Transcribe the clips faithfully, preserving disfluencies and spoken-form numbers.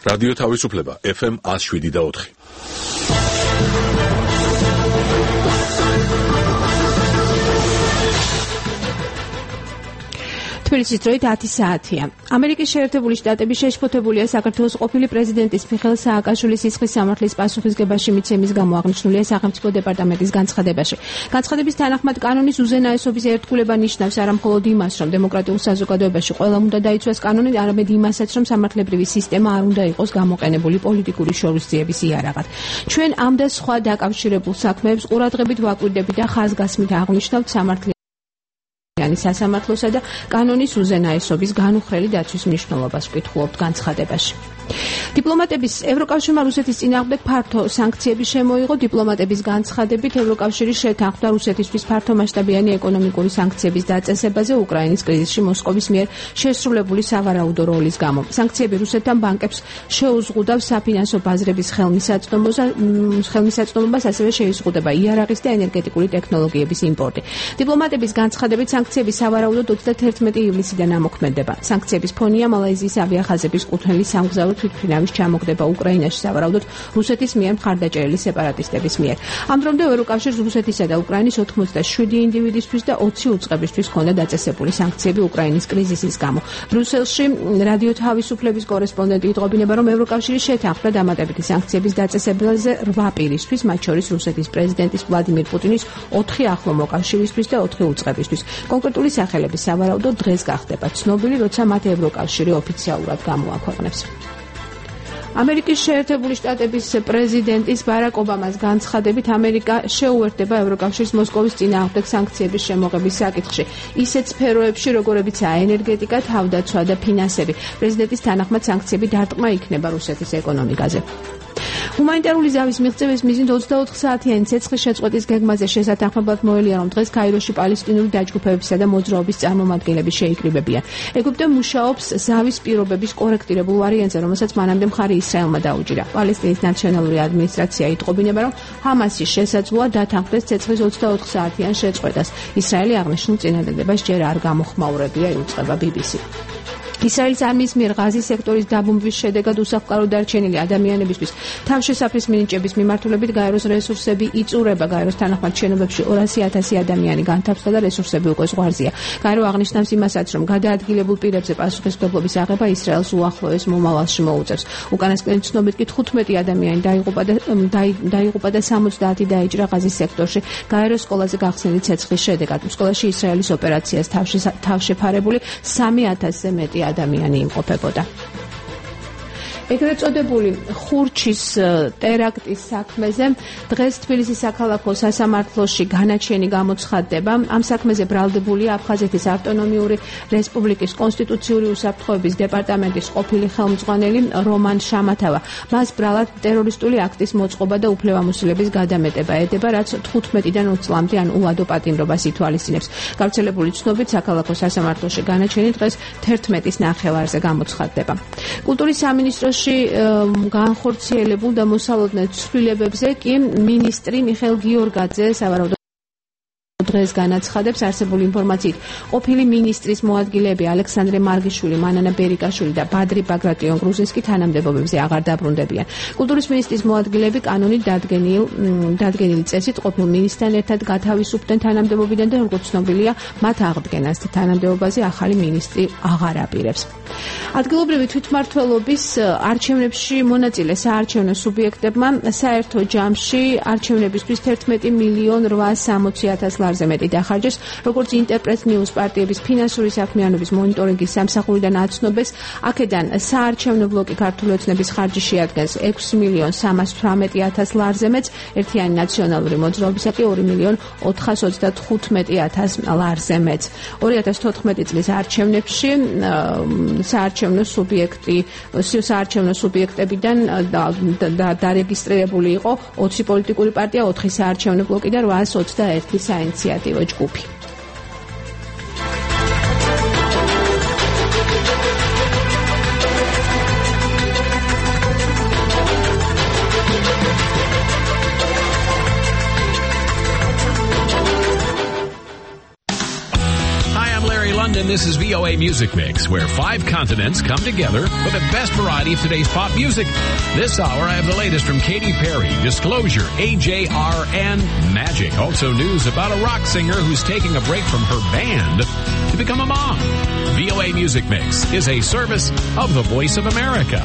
რადიო თავისუფლება ეფ ემ one oh seven და four. თბილისის დროით ათი საათია. ამერიკის შეერთებული შტატები შეშფოთებულია საქართველოს ყოფილი პრეზიდენტის მიხეილ სააკაშვილის სისხლის სამართლის პასუხისგებაში მიცემის გამო აღნიშნულია სახელმწიფო დეპარტამენტის განცხადებაში. განცხადების თანახმად კანონის უზენაესობის ერთგულება ნიშნავს არა მხოლოდ იმას, რომ დემოკრატიულ საზოგადოებაში ყველამ უნდა დაიცვას კანონი, არამედ იმასაც, რომ სამართლებრივი სისტემა არ უნდა იყოს გამოყენებული პოლიტიკური შორისძიების იარაღად. ჩვენ ამ და სხვა დაკავშირებულ საქმეებს ყურადღებით ვაკვირდებით და ხაზგასმით აღნიშნავთ სამართლის სასამართლოსა და კანონის უზენაესობის განუხრელი დაცვის მნიშვნელობას ვკითხულობთ განცხადებაში. დიპლომატების ევროკავშირმა რუსეთის წინააღმდეგ ფართო სანქციები შემოიღო. დიპლომატების განცხადებით ევროკავშირი შეთანხმდა რუსეთისთვის ფართომასშტაბიანი ეკონომიკური სანქციების დაწესებაზე უკრაინის კრიზისში მოსკოვის მიერ შესრულებული სავარაუდო როლის გამო. სანქციები რუსეთთან ბანკებს შეუზღუდავს საფინანსო ბაზრების ხელმისაწვდომობას, ასევე შეიზღუდება იარაღის და ენერგეტიკული ტექნოლოგიების იმპორტი. დიპლომატების განცხადებით სანქციები სავარაუდოდ ოცდაათი ივლისიდან ამოქმედება. სანქციების ფონია მალაიზიის ავიახაზების კუთვნილი სამგზავრო თვითმფრინავის ჩამოგდება უკრაინაში სავარაუდოდ რუსეთის მიერ მხარდაჭერილი სეპარატისტების მიერ. ამ დრომდე ევროკავშირს რუსეთისა და უკრაინის ოთხმოცდაშვიდი ინდივიდისთვის და ოცი უწყებისთვის ჰქონდა დაწესებული სანქციები უკრაინის კრიზისის გამო. ბრიუსელში რადიო თავისუფლების კორესპონდენტი იტყობინება, რომ ევროკავშირი შეთანხმდა დამატებითი სანქციების დაწესებაზე რვა პირისთვის, მათ შორის რუსეთის პრეზიდენტის ვლადიმირ პუტინის ოთხი ახლო მოკავშირისთვის და ოთხი უწყებისთვის. კონკრეტული სახელების სავარაუდოდ დღეს გახდება ცნობილი, როცა მათ ევროკავშირი ოფიციალურად გამოაქვეყნებს. ამერიკის შეერთებული შტატების პრეზიდენტის ბარაკ ობამას განცხადებით ამერიკა შეუერთდება ევროკავშირს მოსკოვის წინააღმდეგ სანქციების შემოღების საკითხში ისეთ სფეროებში, როგორებიცაა ენერგეტიკა, თავდაცვა და ფინანსები. პრეზიდენტის თანახმად სანქციები დარტყმა იქნება რუსეთის ეკონომიკაზე. ჰუმანიტარული ზავის მიღწევის მიზნით ოცდაოთხ საათიანი ცეცხლის შეწყვეტის გეგმაზე შესათანხმებლად მოელია, რომ დღეს კაიროში პალესტინური დაჯგუფებებისა და მოძრაობის წარმომადგენლები შეიკრიბებიან. ეგვიპტე მუშაობს ზავის პირობების კორექტირებულ ვარიანტზე, რომელსაც მანამდე მხარი ისრაელმა დაუჭირა. პალესტინის ნაციონალური ადმინისტრაცია იტყობინება, რომ ჰამასის შესაძლოა დათანხმდეს ცეცხლის ოცდაოთხ საათიან შეწყვეტას. ისრაელი აღნიშნულ წინადადებას ჯერ არ გამოხმაურებია, იუწყება ბი ბი სი. ისრაელის არმიის მიერ ღაზის სექტორის დაბომბვის შედეგად უსახლკარო დარჩენილი ადამიანებისთვის თავშესაფრის მინიჭების მიმართულებით გაეროს რესურსები იწურება. გაეროს თანახმად შენობებში ორასი ათასი ადამიანი განთავსდა და რესურსები უკვე ზღვარზეა. გაერო აღნიშნავს იმასაც, რომ გადაადგილებულ პირებზე პასუხისმგებლობის აღება ისრაელს უახლოეს მომავალში მოუწევს. უკანასკნელი ცნობით კი თხუთმეტი ადამიანი დაიღუპა და დაიღუპა და სამოცდაათი დაიჭრა ღაზის სექტორში გაეროს სკოლაზე გახსნილი ცეცხლის შედეგად. სკოლაში ისრაელის ოპერაციას თავშეფარებული სამი ათასზე მეტი ადამიანი იმყოფებოდა. ეგრეთ წოდებული ხურჩის ტერაქტის საქმეზე დღეს თბილისის საქალაქო სასამართლოში განაჩენი გამოცხადდება. ამ საქმეზე ბრალდებულია აფხაზეთის ავტონომიური რესპუბლიკის კონსტიტუციური უსაფრთხოების დეპარტამენტის ყოფილი ხელმძღვანელი რომან შამათავა. მას ბრალად ტერორისტული აქტის მოწყობა და უფლებამოსილების გადამეტება ედება, რაც თხუთმეტიდან ოცი წლამდე ან უადო პატიმრობას ითვალისწინებს. გავრცელებული ცნობით საქალაქო სასამართლოში განაჩენი დღეს თერთმეტის ნახევარზე გამოცხადდება. კულტურის სამინისტროს განხორციელებულ და მოსალოდნელ ცვლილებებზე კი მინისტრი მიხეილ გიორგაძე სავარაუდოდ დღეს განაცხადებს. არსებული ინფორმაციით ყოფილი მინისტრის მოადგილეები ალექსანდრე მარგიშვილი, მანანა ბერიკაშვილი და ბადრი ბაგრატიონ გრუზინსკი თანამდებობებზე აღარ დაბრუნდებიან. კულტურის მინისტრის მოადგილეები კანონით დადგენილ დადგენილი წესით ყოფილ მინისტრთან ერთად გათავისუფლდნენ თანამდებობიდან და როგორც ცნობილია, მათ აღდგენას და თანამდებობაზე ახალი მინისტრი აღარ აპირებს. ადგილობრივი თვითმმართველობის არჩევნებში მონაწილე საარჩევნო სუბიექტებმა საერთო ჯამში არჩევნებისთვის თერთმეტი მილიონ რვასამოცი ათას ლარზე მეტი დახარჯეს. როგორც ინტერპრეტ ნიუს პარტიების ფინანსური საქმიანობის მონიტორინგის სამსახურიდან აცნობეს, აქედან საარჩევნო ბლოკი ქართული ოცნების ხარჯი შეადგენს ექვსი მილიონ სამას თვრამეტი ათას ლარზე მეტს, ერთიანი ნაციონალური მოძრაობისა კი ორი მილიონ ოთხას ოცდათხუთმეტი ათას ლარზე მეტს. ორი ათას თოთხმეტი წლის არჩევნებში საარჩევნო სუბიექტი საარჩევნო სუბიექტებიდან დარეგისტრირებული იყო ოცი პოლიტიკური პარტია, ოთხი საარჩევნო ბლოკი და რვაას ოცდაერთი საინიციატივო ჯგუფი. London. This is V O A Music Mix, where five continents come together for the best variety of today's pop music. This hour, I have the latest from Katy Perry, Disclosure, A J R, and Magic. Also news about a rock singer who's taking a break from her band to become a mom. V O A Music Mix is a service of the Voice of America.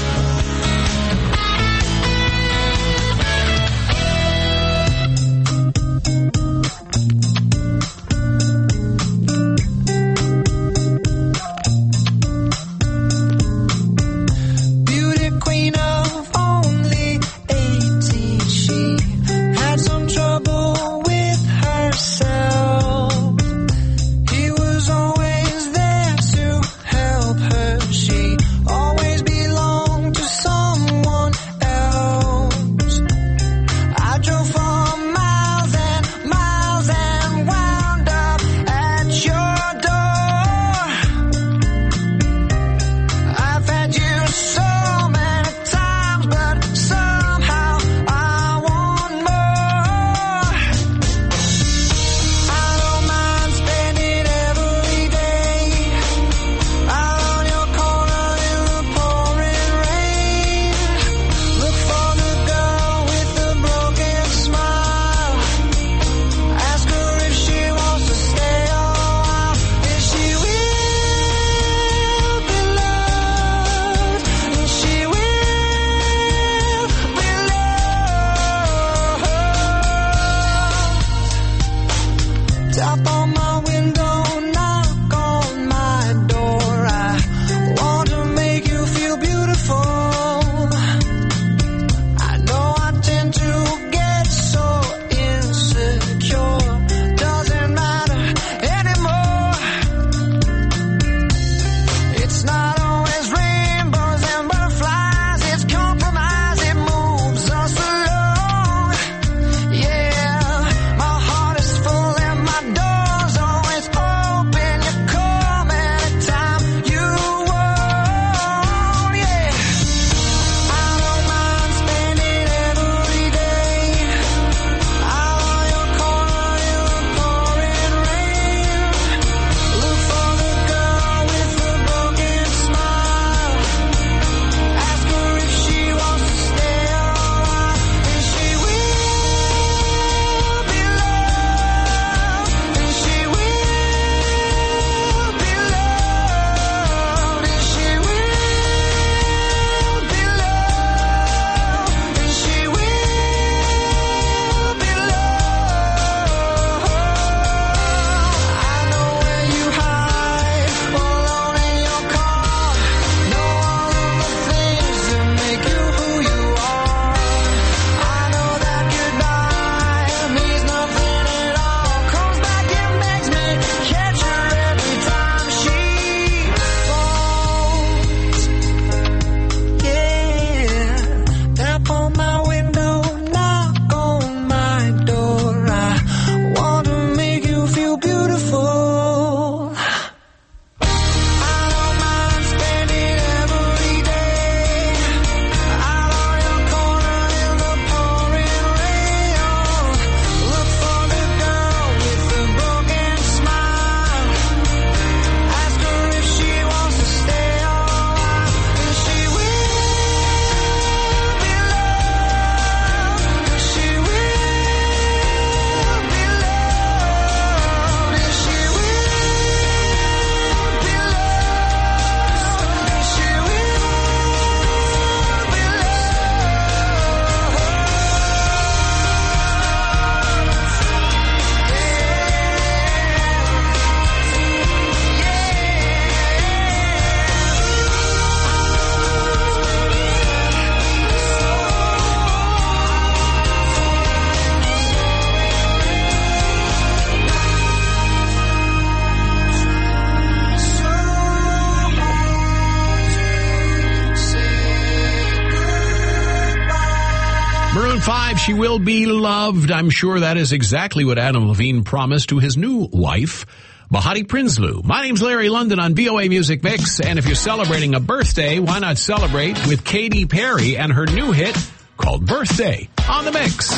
five, She Will Be Loved. I'm sure that is exactly what Adam Levine promised to his new wife, Bahati Prinsloo. My name's Larry London on V O A Music Mix, and if you're celebrating a birthday, why not celebrate with Katy Perry and her new hit called Birthday on the Mix.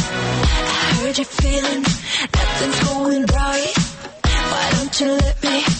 I heard you feeling nothing's going right. Why don't you let me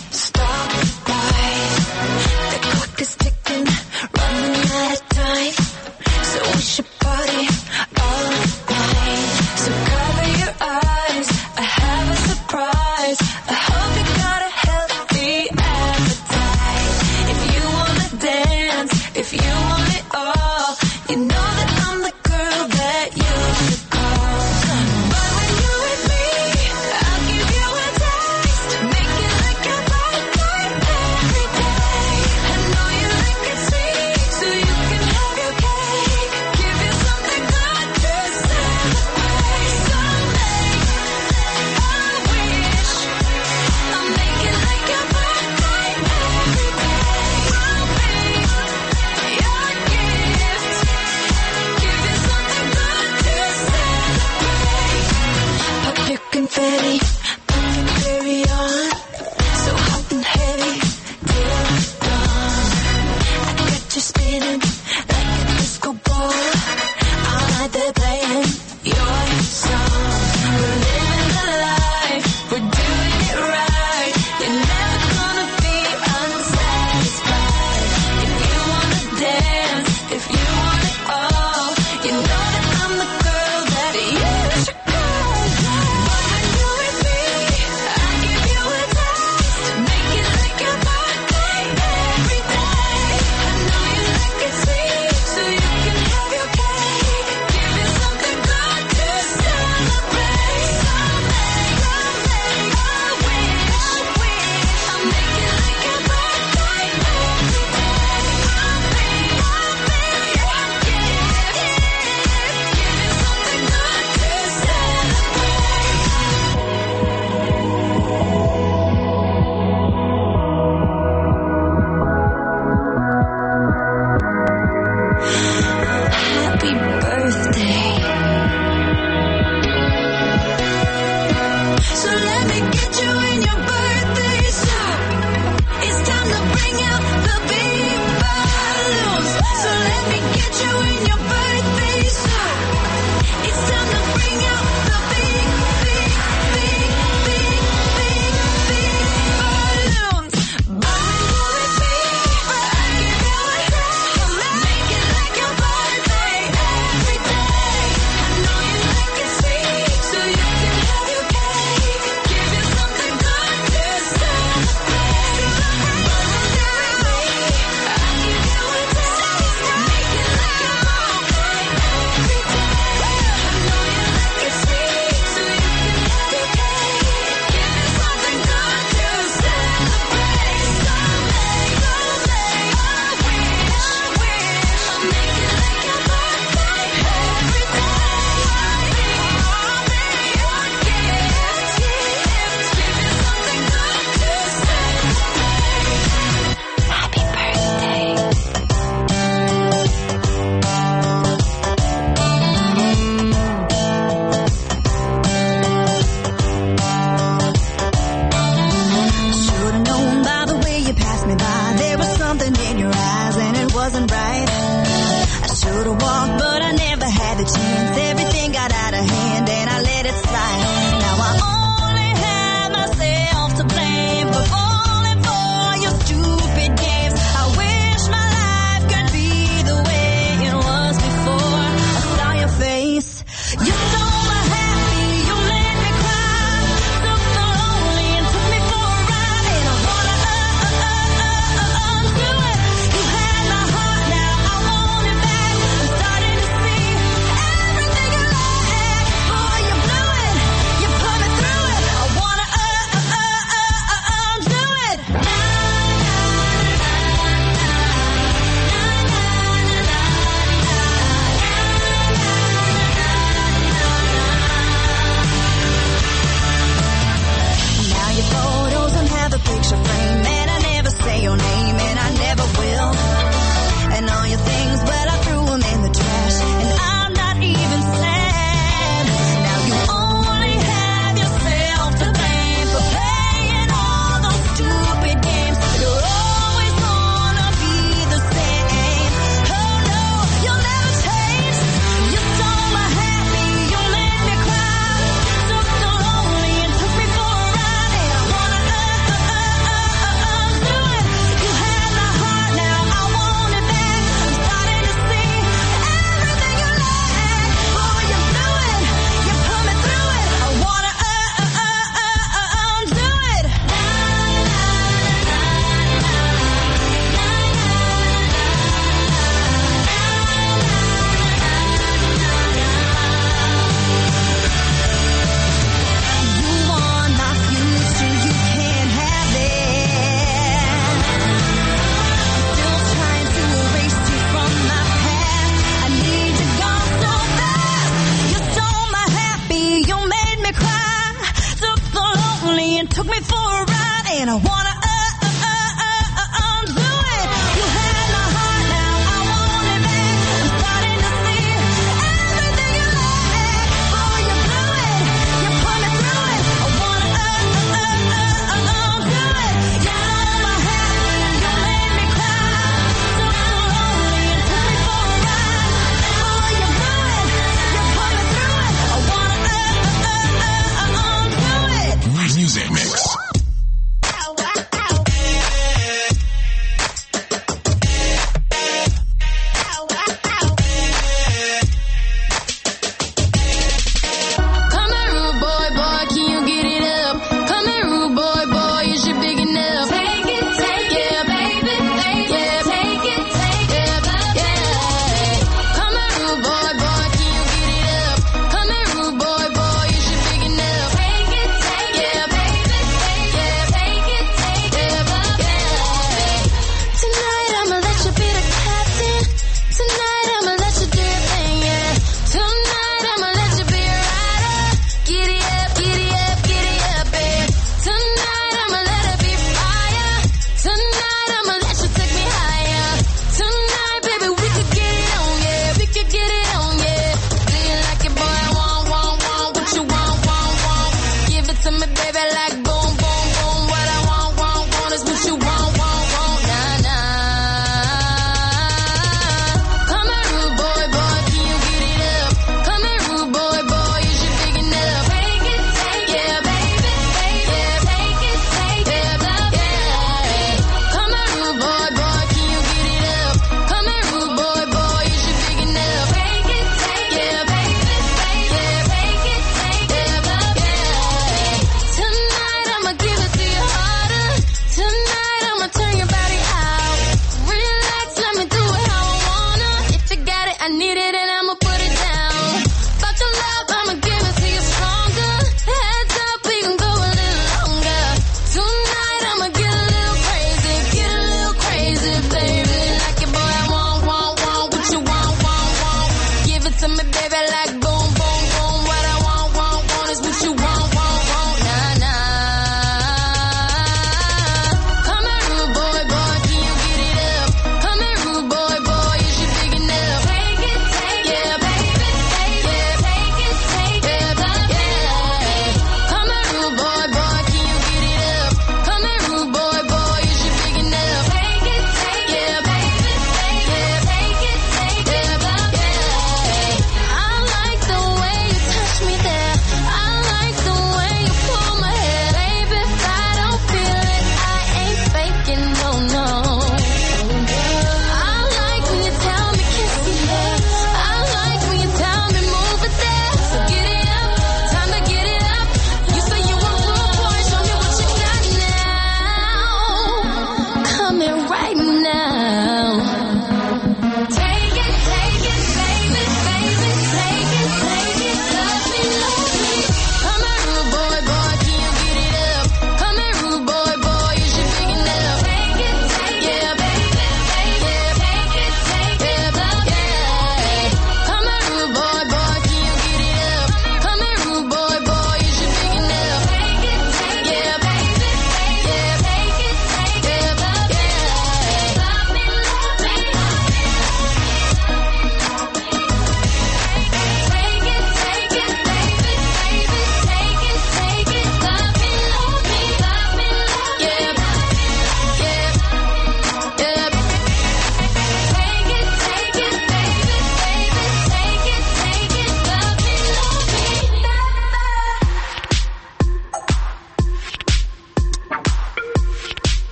took me for a ride, and I wanna uh, uh, uh, uh, uh, uh, do it. You had my heart, now I want it back. I'm starting to see everything you lack. Oh, you blew it, you put me through it. I wanna uh, uh, uh, uh, uh, uh, do it. You stole my heart, you made me cry. So slowly you took me for a ride. Oh, you blew it, you put me through it. I wanna uh, uh, uh, uh, uh, do it. Music Mix.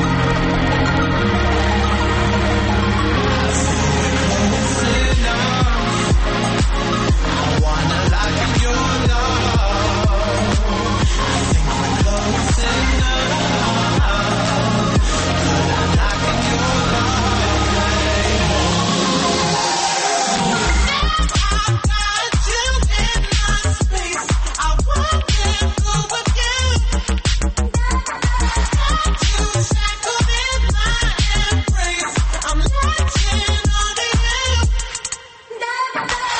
Close enough.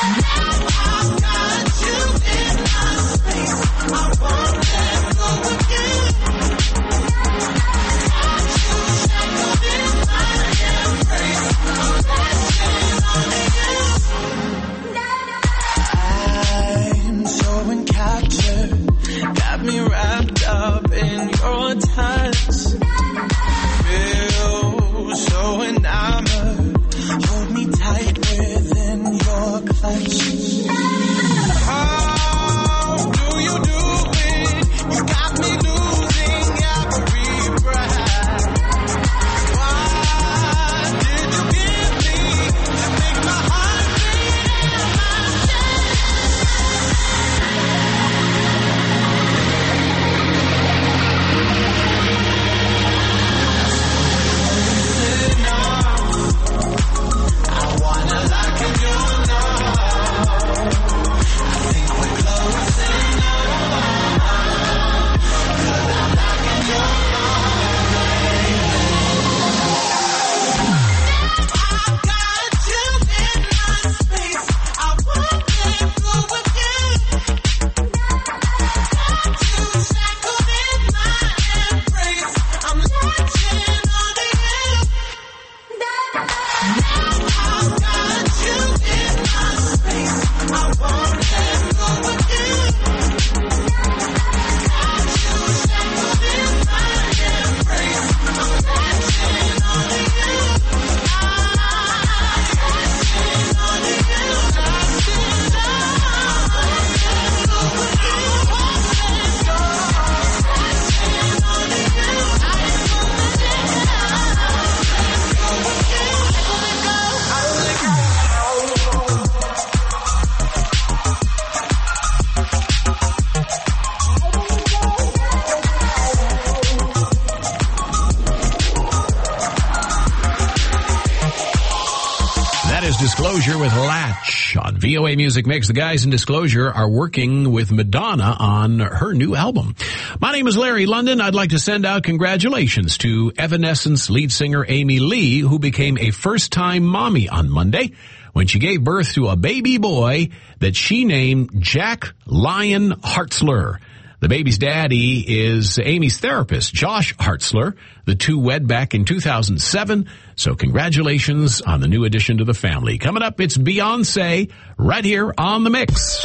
Disclosure with Latch on V O A Music Mix. The guys in Disclosure are working with Madonna on her new album. My name is Larry London. I'd like to send out congratulations to Evanescence lead singer Amy Lee, who became a first-time mommy on Monday when she gave birth to a baby boy that she named Jack Lion Hartzler. The baby's daddy is Amy's therapist, Josh Hartzler. The two wed back in two thousand seven. So congratulations on the new addition to the family. Coming up, it's Beyonce right here on The Mix.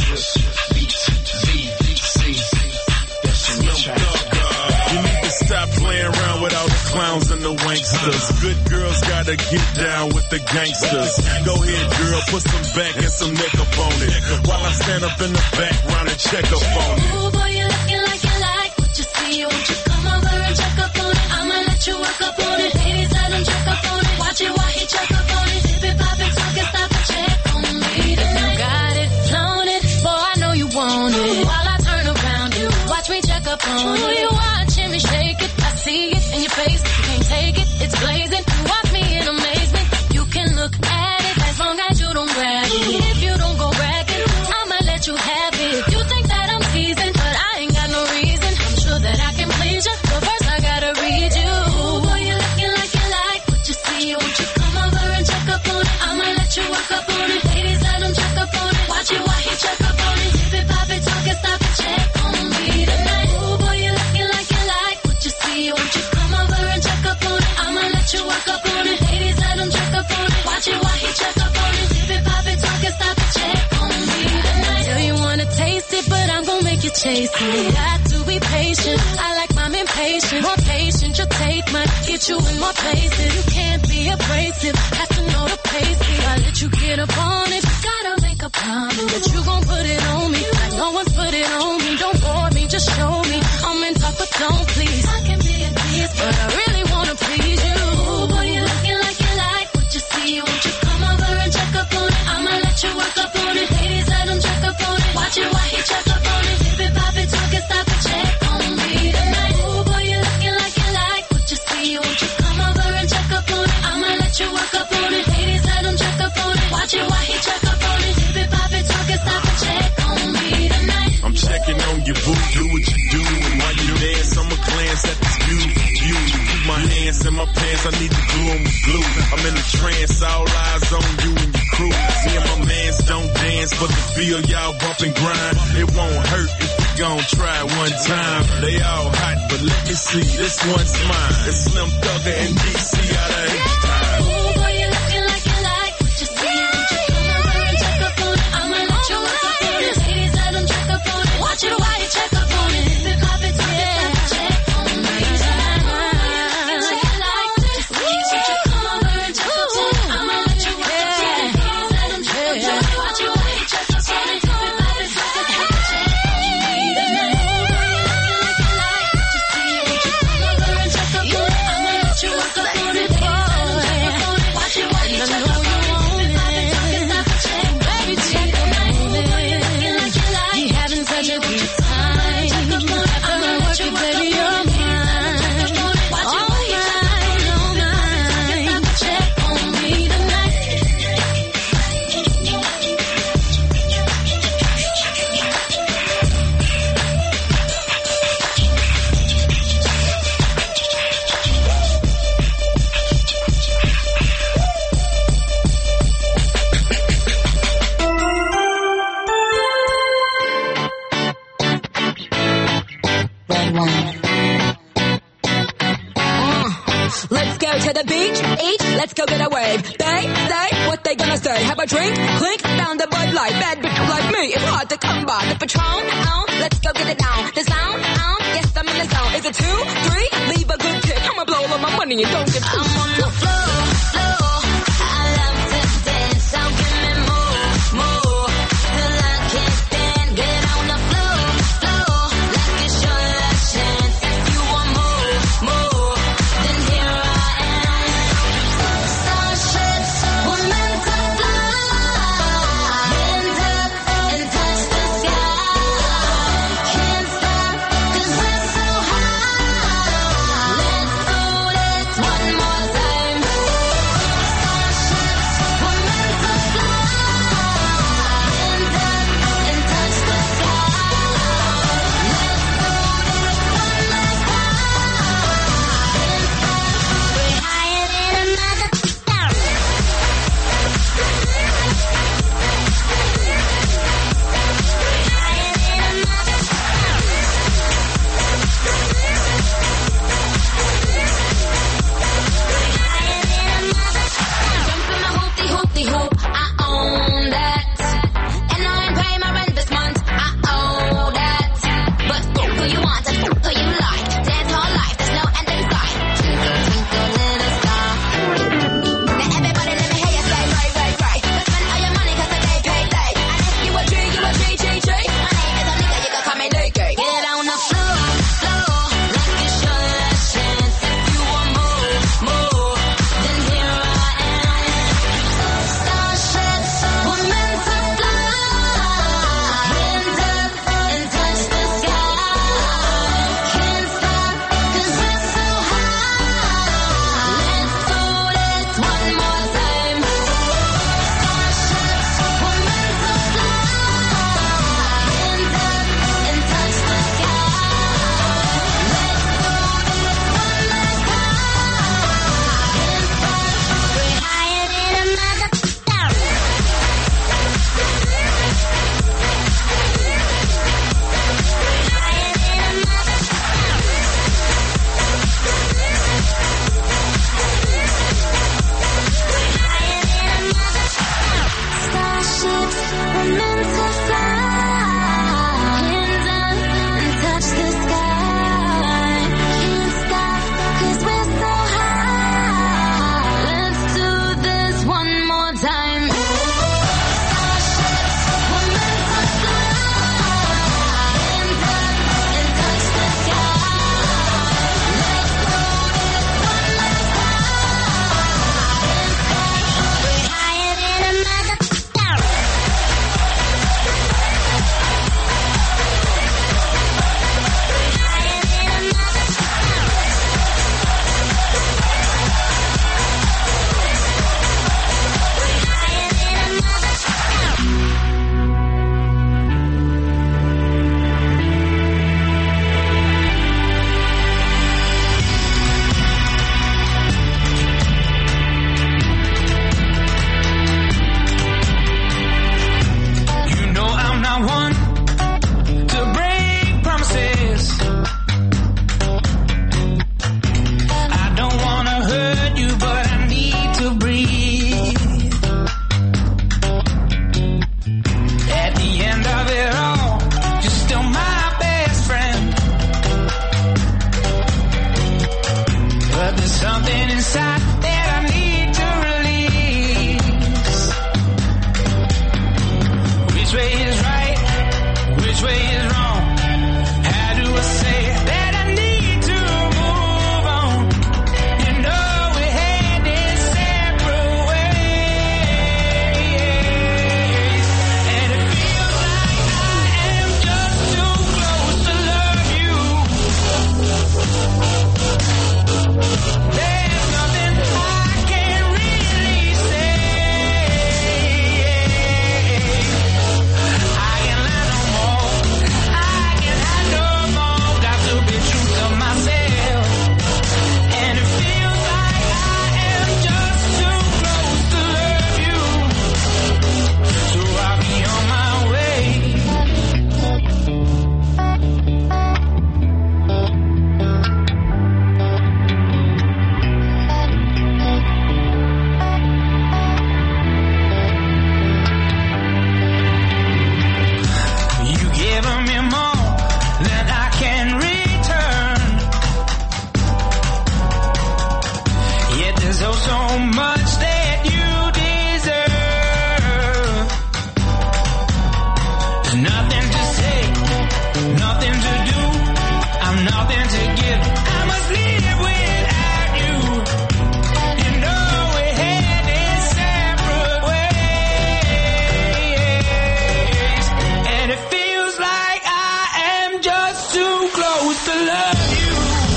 Stop playing around with all the clowns and the wanksters. Good girls gotta get down with the gangsters. Go ahead, girl, put some back and some neck up on it. While I stand up in the background and check up on it. Ooh, boy, you looking like you like what you see. Won't you come over and check up on it? I'ma let you work up on it. Ladies, let him check up on it. Watch it while he check up on it. Dip it, pop it, talk it, stop and check on me tonight. Got it, flown it, boy, I know you want it. While I turn around, you watch me check up on it. You watching me shake it, I see it in your face. You can't take it, it's blazing. You watch me in amazement. You can look at it as long as you don't grab it. If you don't go bragging, I'ma let you have it. You think that I'm teasing, but I ain't got no reason. I'm sure that I can please you, but first I gotta read you. Ooh, boy, you looking like you like what you see. Won't you come over and check up on it? I'ma let you work up on it. Ladies, let him check up on it. Watch it while he check up on it. Dip it, pop it, talk it, stop and check on me tonight. Ooh, boy, you looking like you like what you see. Won't you come over and check up on it? I'ma let you work up on it. Ladies, let him check up on it. Watch it while he check up on it. Dip it, pop it, talk it, stop and check on me tonight. Tell you wanna taste it, but I'm gonna make you chase it. Got to be patient. I like mine impatient. More patient, your take might get you in more places. You can't be abrasive. Have to know the pace. I let you get up on it. Gotta make a promise that you gon' put it on me. Like no one's put it on me. Don't bore me, just show me. I'm in talk, but don't please. I can be a tease, but I really wanna please you. Ooh, boy, you looking like you like what you see. Won't you come over and check up on it? I'ma let you work up on it. Ladies, let him check up on it. Watch it while he check up on it. Dip it, pop it, talk it, stop and check on me tonight. Ooh, boy, you looking like you like what you see. Won't you come over and check up on it? I'ma let you work up on it. Ladies, let him check up on it. Watch it while he check up on it. Dip it, pop it, talk it, stop and check on me tonight. I'm checking on your boo, do what you do. And while you dance, I'ma glance at this view. You, keep my hands in my pants, I need to glue 'em with glue. I'm in a trance, all eyes on you and your crew. Me and my mans don't dance, for the feel, y'all bump and grind. It won't hurt if we gon' try one time. They all hot, but let me see, this one's mine. It's Slim Thugger and D C out of H time. Ooh, boy, you looking like you like what you see. Won't you come over and check up on it? I'ma let you work up on it. Ladies, let them check up on it. Watch it while you check up on it. If it pop it, talk it, stop it, check on me tonight. Ooh, boy, you looking like you like what you see. Won't you come over and check up on it? I'ma let you work up on it. Ladies, let them check up on it. Watch it while you check up on it. If it pop it, talk it, stop it, check on me tonight. Ooh, boy, you looking like you like what you see. Won't you come over and check up on it? I'ma let you work up on it. Ladies, let them check up on it. Watch it while you check up on it. If it pop it, talk it, stop it, check on me tonight. Ooh, boy, you looking like you like You having such a good I'ma time. let you work Baby, up you're on it. mine. Watch it All while you check up on mine, it. all mine. Stop and check on me tonight. Red wine. Uh, let's go to the beach, eat, let's go get a wave. They say what they gonna say. Have a drink, clink, down the Bud Light. Bad bitch like me, it's hard to come by. The Patron, on, let's go get it down. The sound, on, yes I'm in the zone. Is it two, three? Leave a good tip. I'ma blow all of my money and don't get too I'm on the floor, floor. I love to dance, so give me more, more. Till I can't stand, get on the floor, floor. Like it's your last chance. If you want more, more, then here I am. Starships were meant to fly. Hands up and touch the sky. Can't stop 'cause we're so high. Let's do this one more time. Starships were meant to fly. Hands up and touch the sky. Let's do this one last time. We're higher than another star. Jump in my hoopty hoopty hoop, I own that. And I ain't pay my rent this month, I owe that. But who you want and who you like? Dance all life, there's no end in sight. Twinkle, twinkle, little star. Now everybody let me hear you say, right, right, right. But spend all your money 'cause the day paid late. And if you a G, you a G, G, G. My name is Anika, you can call me Nikki. Get on the floor, floor. Like it's your last chance. If you want more, more, then here I am. Starships were meant to fly. Hands up and touch the sky. Can't stop 'cause we're so high. Let's do this one more time. Starships were meant to fly. Hands up and touch the sky. Let's do this one last time. We're higher than another star. Starships were meant to fly. Hands up and touch the sky. Can't stop 'cause we're so high. Let's do this one more time. Starships were meant to fly. Hands up and touch the sky. Let's do this one last time. We're higher than another star. which way is right, which way is wrong. How do I say that I need to move on? You know we had this separate ways, and it feels like I am just too close to love you. There's nothing I can really say. I can lie no more. I can hide no more. Got to be true to myself. And it feels like I am just too close to love you. So I'll be on my way. You giving me more than I can return. Yet there's oh so much that you deserve. There's nothing to say, nothing to do. I'm nothing to give. I must live without you. You know we had this separate ways, and it feels like I am just too close to love you.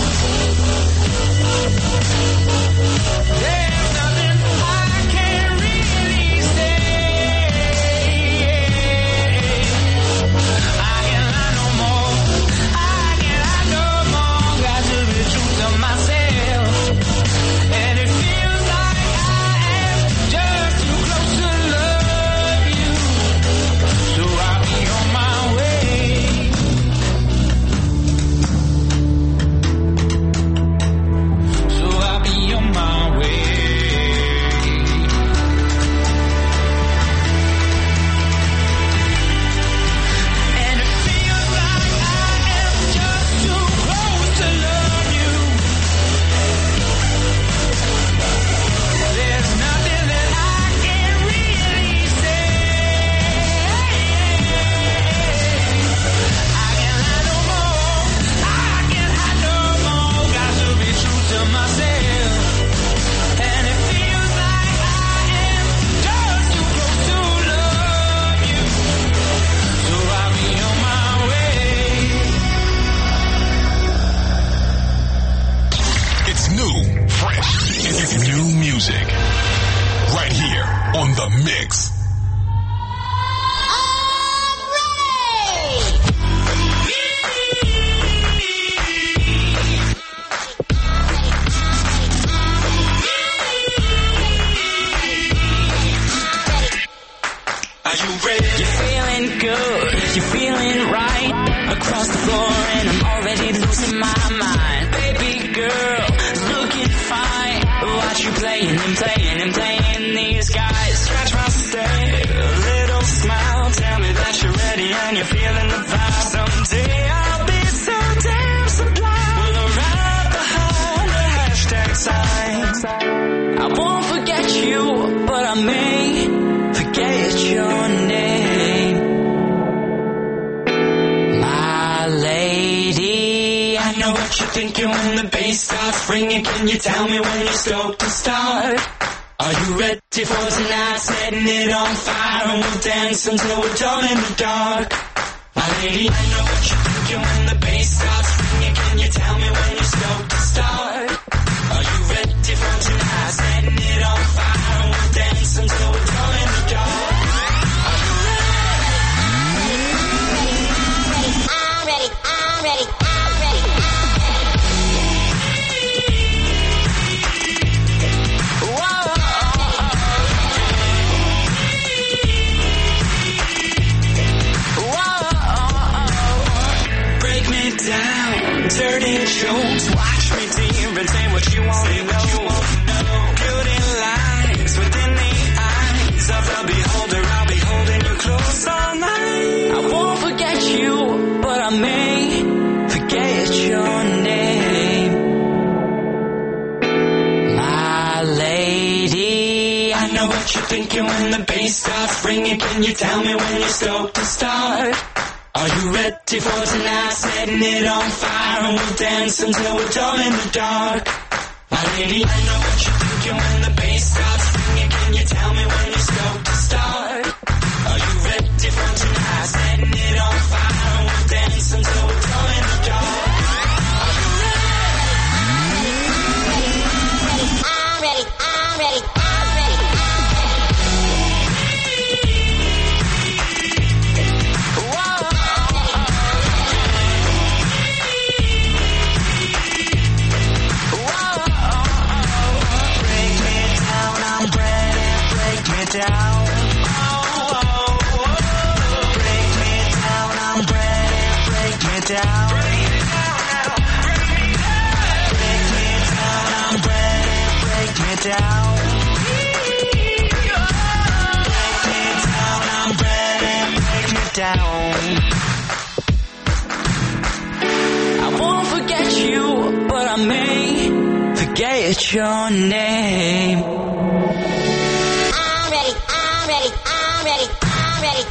There's nothing I can really say. I can lie no more. I can lie no more. Got to be true to myself. And it feels like I am just too close to love you. So I'll be on my way. So I'll be on my way. And it feels like I am just too close to love you. There's nothing that I can really say. I can lie no more. I can hide no more. Got to be true to myself. And it feels like I am just too close to love you. So I'll be on my way. It's new, fresh, it's new music. Right here on The Mix. Are you ready? You're feeling good, you're feeling right. Across the floor and I'm already losing my mind. Baby girl, looking fine. Watch you playing and playing and playing these guys. Scratch my stay, a little smile. Tell me that you're ready and you're feeling the vibe. Someday I'll be so damn sublime. Will arrive behind the hashtag sign. I won't forget you, but I may forget your name. My lady, I know what you're thinking when the bass starts ringing. Can you tell me when you're stoked to start? Are you ready for tonight? Setting it on fire and we'll dance until we're done in the dark. My lady, I know what you're thinking when the bass starts ringing. Can you tell me when you're stoked to start? Are you ready for tonight? Setting it on fire and we'll dance until we're done in the dark. I'm ready, I'm ready, I'm ready. Break me down, dirty jokes. Watch me deep and say what you want to know. Beauty lies within the eyes. thinking when the bass starts ringing? Can you tell me when you're stoked to start? Are you ready for tonight? Setting it on fire and we'll dance until we're dull in the dark. My lady, I know what you're thinking when the bass starts ringing. Can you tell me when you're stoked to start? Are you ready for tonight? Setting it on fire and we'll dance until we're dull in the dark. I'm ready, I'm ready, I'm ready, Break me down, I'm ready, break me down. Break me down, I'm ready, break me down. Break me down, I'm ready, break me down. Break me down, I'm ready, break me down. I won't forget you, but I may forget your name. I'm ready, I'm ready, I'm ready, I'm ready.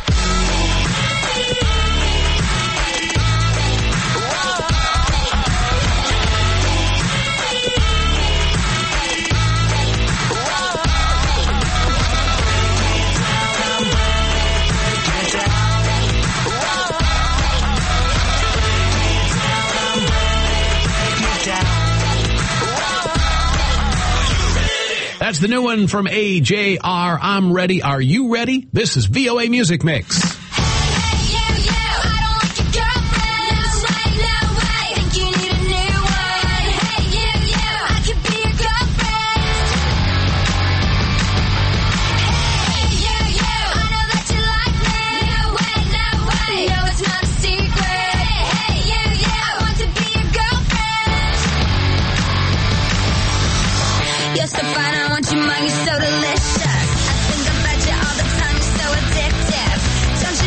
That's the new one from A J R. I'm ready. Are you ready? This is V O A Music Mix. You're so fine, I want your mind, you're so delicious. I think about you all the time, you're so addictive. Don't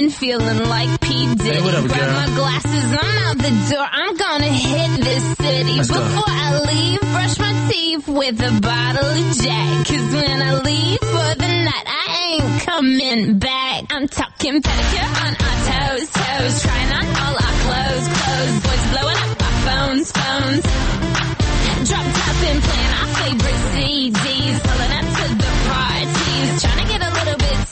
been feeling like P. Diddy. Hey, what up, Grab girl? my glasses, I'm out the door. I'm gonna hit this city. Let's go. Before I leave, brush my teeth with a bottle of Jack. Cause when I leave for the night, I ain't coming back. I'm talking pedicure on our toes, toes. Trying on all our clothes, clothes. Boys blowing up our phones, phones. Drop top and playing our favorite C Ds. Pulling up to the parties. Trying to get a little bit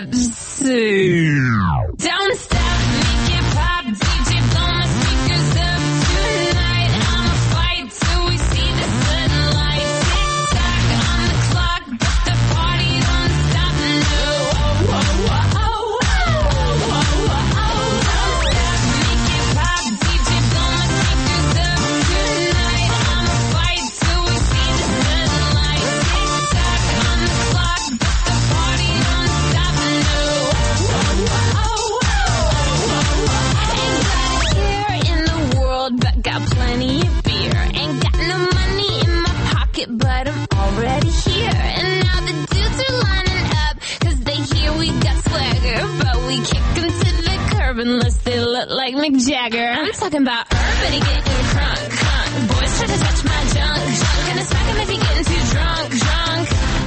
tipsy. Don't stop, make it pop. D J blow my speakers up tonight. I'ma fight till we see the sunlight. Tick tock on the clock, but the party don't stop. No. Oh, oh, oh, oh, oh, oh, oh, oh. Don't stop, make it pop. D J blow my speakers up tonight. I'ma fight till we see the sunlight. Tick tock on the clock, but the party don't stop. No. Oh, oh, oh, oh, oh, oh. Ain't got a care in the world, but got plenty of beer. Ain't got no money in my pocket, but I'm already here. And now the dudes are lining up, cause they hear we got swagger. But we kick them to the curb unless they look like Mick Jagger. I'm talking about everybody getting crunk, crunk. Boys try to touch my junk, junk. Gonna smack him if he getting too drunk, drunk.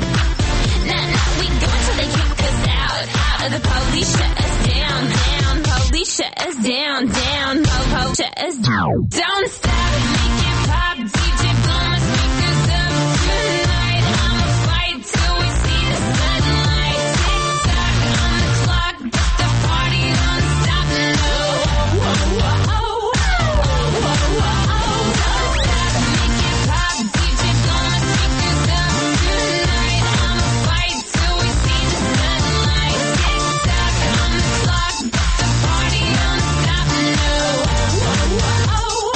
Nah, nah, we go until they kick us out, out. The police shut us down, down. Police shut us down, down. Po, po, shut us down. Don't stop, make it pop. D J blow my speakers up tonight. I'ma fight till we see the sunlight. Tick tock on the clock, but the party don't stop. No. Oh, oh, oh, oh, oh, oh, oh. Don't stop, make it pop. D J blow my speakers up tonight. I'ma fight till we see the sunlight. Tick tock on the clock, but the party don't stop. No. Oh, oh, oh, oh,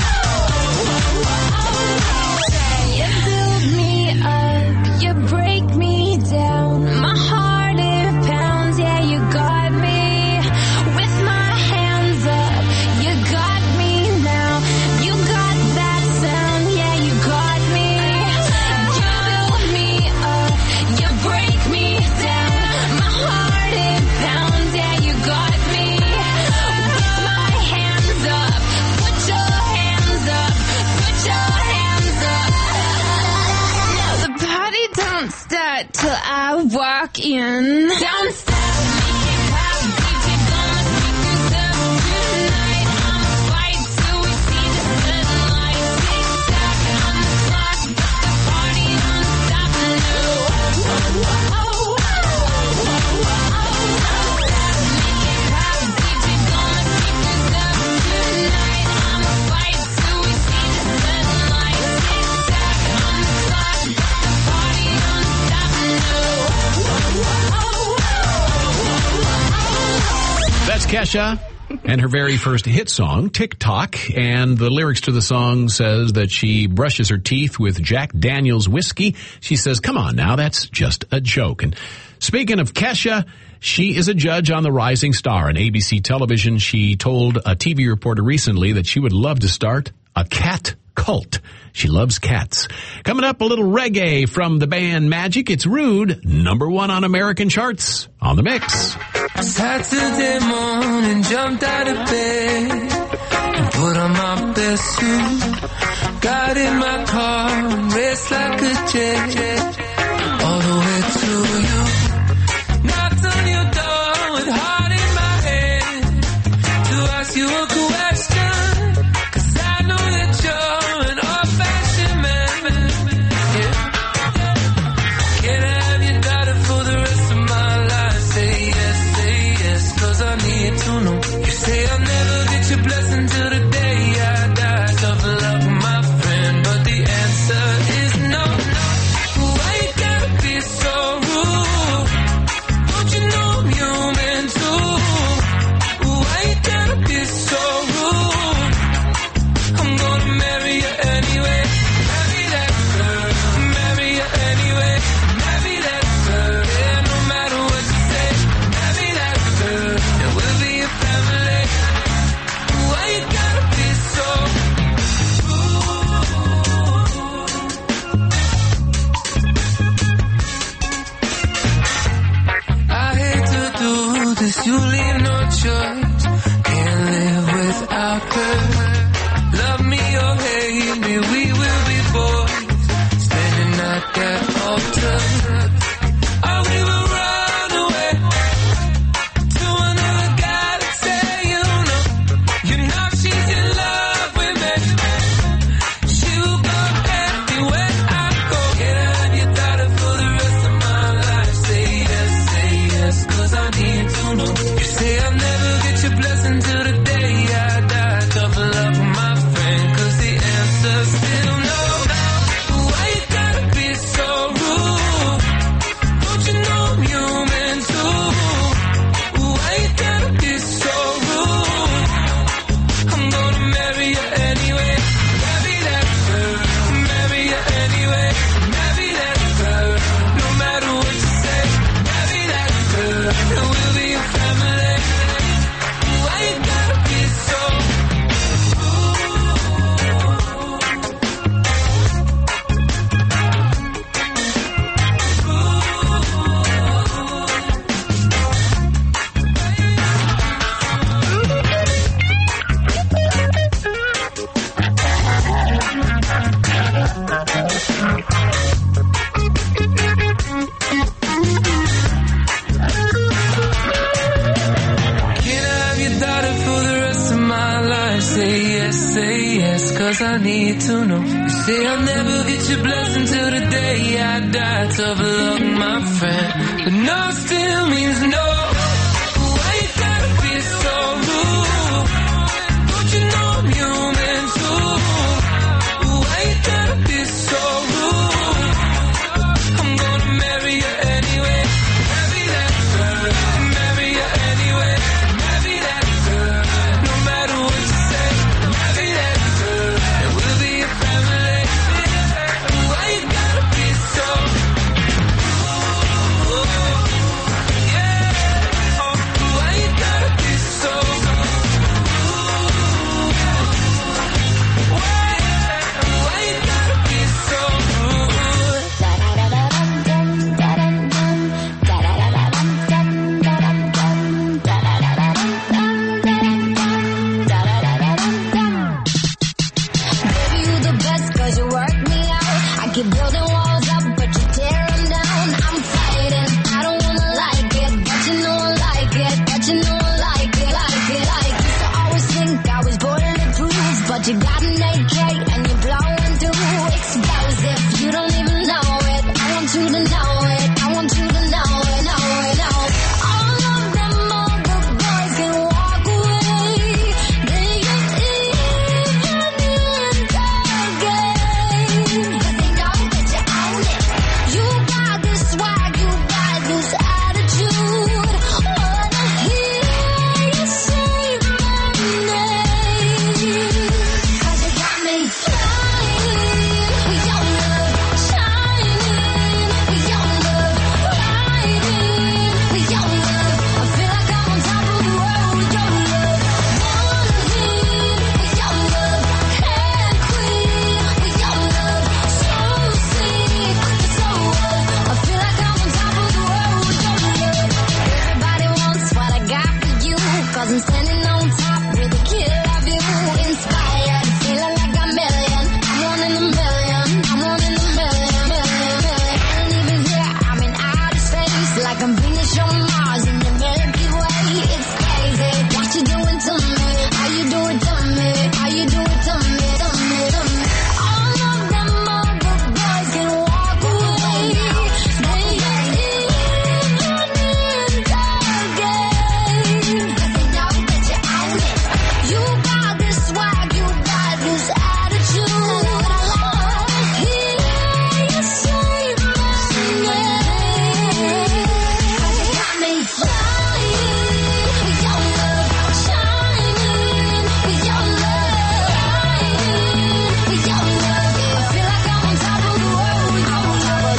oh, oh. You build me up, you break me down. My heart it pounds, yeah, you got me. With my hands up, you got me now. You got that sound, yeah, you got me. You build me up, you break me down. My heart it pounds, yeah, you got me. With my hands up, put your hands up, put your hands up. Now the party don't start till I walk in. Don't stop, make it pop. D J blow my speakers up tonight. I'ma fight till we see the sunlight. Tick tock on the clock, but the party don't stop. No. Oh, oh, oh, oh, oh, oh, oh. Don't stop, make it pop. D J blow my speakers up tonight. I'ma fight till we see the sunlight. Tick tock on the clock, but the party don't stop. No. Oh, oh, oh, oh, oh, oh, oh. That's Kesha and her very first hit song, TikTok. And the lyrics to the song says that she brushes her teeth with Jack Daniels whiskey. She says, come on now, that's just a joke. And speaking of Kesha, she is a judge on The Rising Star on A B C television. She told a T V reporter recently that she would love to start a cat cult. She loves cats. Coming up, a little reggae from the band Magic. It's Rude, number one on American charts on The Mix. Saturday morning, jumped out of bed and put on my best suit. Got in my car and raced like a jet all the way to you. Knocked on your door with heart in my head to ask you a question, 'cause I know that you're an old-fashioned man. Yeah. Can I have your daughter for the rest of my life? Say yes, say yes, 'cause I need to know. You say I'll never get your blessing till the day I die. Tough luck, my friend, but the answer is no. Why you you leave no choice. Can't live without her. Love me or hate me, we will be boys. Standing at that altar. Oh, we will run away to another galaxy, you know. You know she's in love with me. She'll go everywhere I go. Can I have your daughter for the rest of my life? Say yes, say yes, cause I need to know. You say I'll never get your blessing till the day I die. Tough luck, my friend, cause the answer's still no. Why you gotta be so rude? Don't you know I'm human too? Why you gotta be so rude? I'm gonna marry you anyway. Marry that girl. Marry you anyway. Marry that girl. No matter what you say. Marry that girl. And we'll be a family. Why you gotta be so Can I have your daughter for the rest of my life? Say yes, say yes, cause I need to know. You say I'll never get your blessing till the day I die. Tough luck, my friend, but no still means no. Why you gotta be so rude? Don't you know I'm human too? Why you gotta be so rude? I'm gonna marry you anyway. Marry that girl. Marry you anyway. Marry that girl. No matter what you say. Marry that girl. And we'll be a family. Why you gotta be so yeah. Oh, why you gotta be so Why, why you gotta be so rude? Baby, you the best cause you work me out. I keep building walls up, but you tear them down. I'm fighting, I don't wanna like it, but you know I like it, but you know I like it, like it, like it. Used to always think I was bulletproof, but you got an A K and you're blowing through explosive. You don't even know it. I want you to know it. I want you to know it, know it, know it. All of them other boys can walk away. They ain't even in the game. 'Cause they know that you own it. You got this swag, you got this attitude. Wanna hear you say my name. 'Cause you got me flying with your love, shining with your love, riding with your love. I feel like I'm on top of the world with your love. Wanting with your love, head queen with your love. So sick, so what? I feel like I'm on top of the world with your love. Everybody wants what I got for you, 'cause I'm standing on top with a kid of you. Inspired, feeling like a million. I'm one in a million. I'm one in a million, million, million. I ain't even here, I'm in outer space. Like I'm Venus or Mars in the Milky Way. It's crazy what you doing to me. How you do it to me. How you do it to me, to me, to me. All of them other boys can walk away. They ain't even in the game. 'Cause they know that you own it. You got this swag, you got this attitude. Wanna hear you say my name. 'Cause you got me flying with your love, shining with your love, riding with your love. I feel like I'm on top of the world with your love.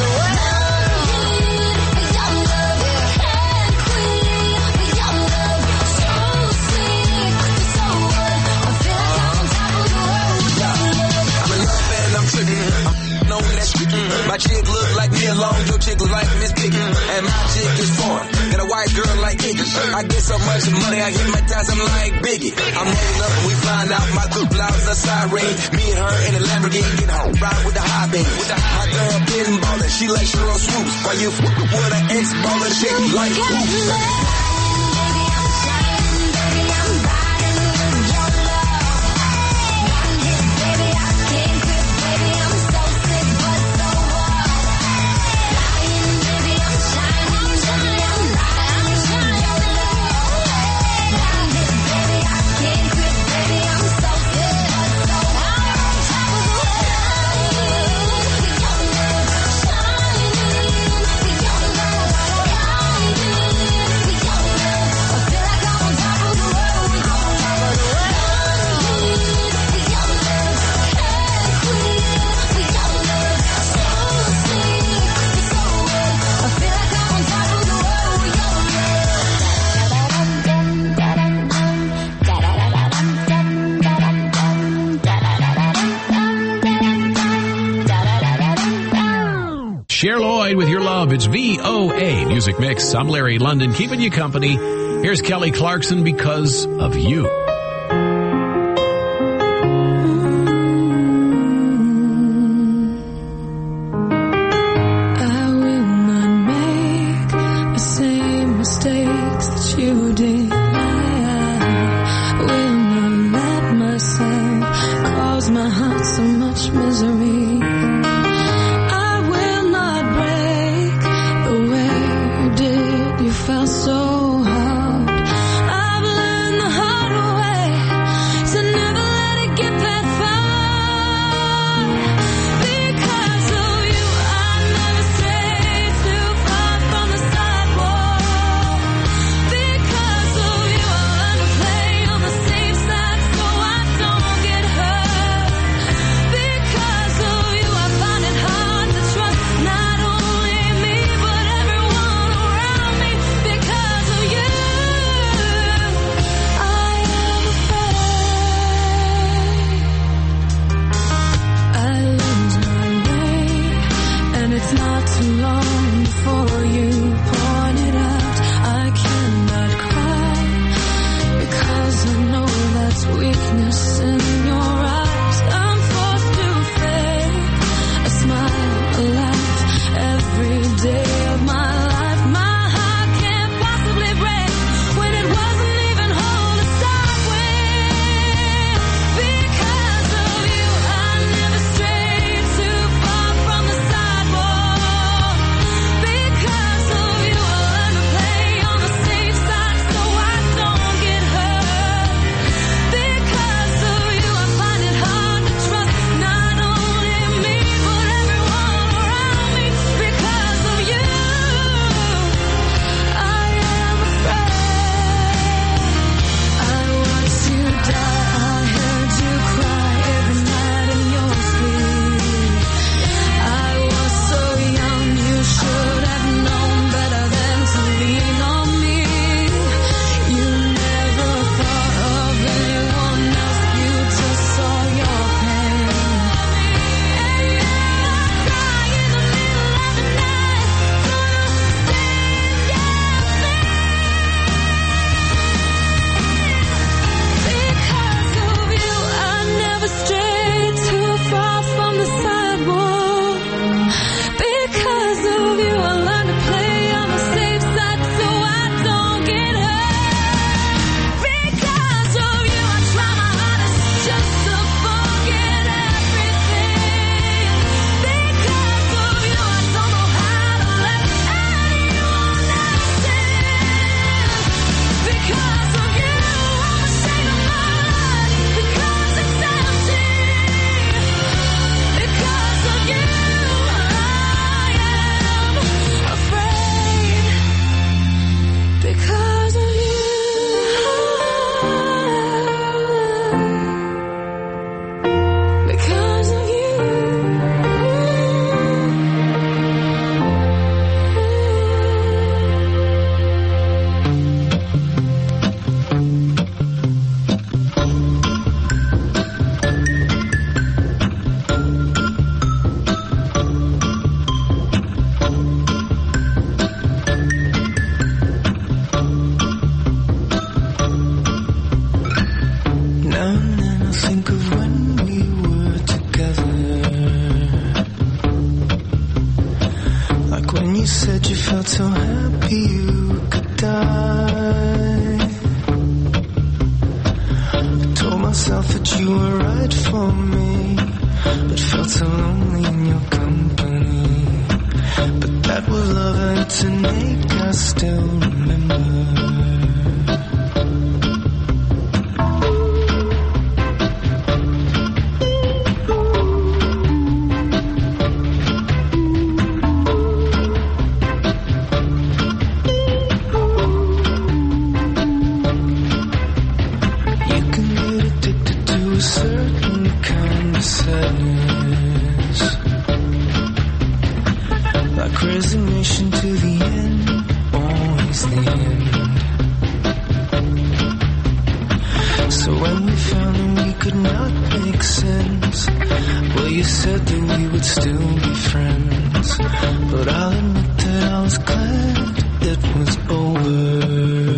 With your love, head queen with your love. So sick, so what? I feel like I'm on top of the world with your love. I'm in love and I'm tripping. I'm knowing that my chick look like me alone. Your chick look like Miss Piggy. And my chick is foreign. Got a a white girl like Iggy. I get so much money, I hypnotize them like Biggie. I'm rolling up and we find out my good blouse are siren. Me and her in a Lamborghini get her ride with the high beam. My girl getting ballin', she like Cheryl Swoops. While you f*** with an ex-baller, shit like Oops. Cher Lloyd with Your Love. It's V O A Music Mix. I'm Larry London, keeping you company. Here's Kelly Clarkson, Because of You. I will not make the same mistakes that you did. I will not let myself cause my heart so much misery. Felt so hard. I've learned the hard way to never let it get that far. Because of you, I never stray too far from the sidewalk. Because of you, I learned to play on the safe side so I don't get hurt. Because happy you could die. I told myself that you were right for me, but felt so lonely in your company. But that was love and to make us still remember. Resignation to the end, always the end. So when we found that we could not make sense, well, you said that we would still be friends. But I'll admit that I was glad it was over.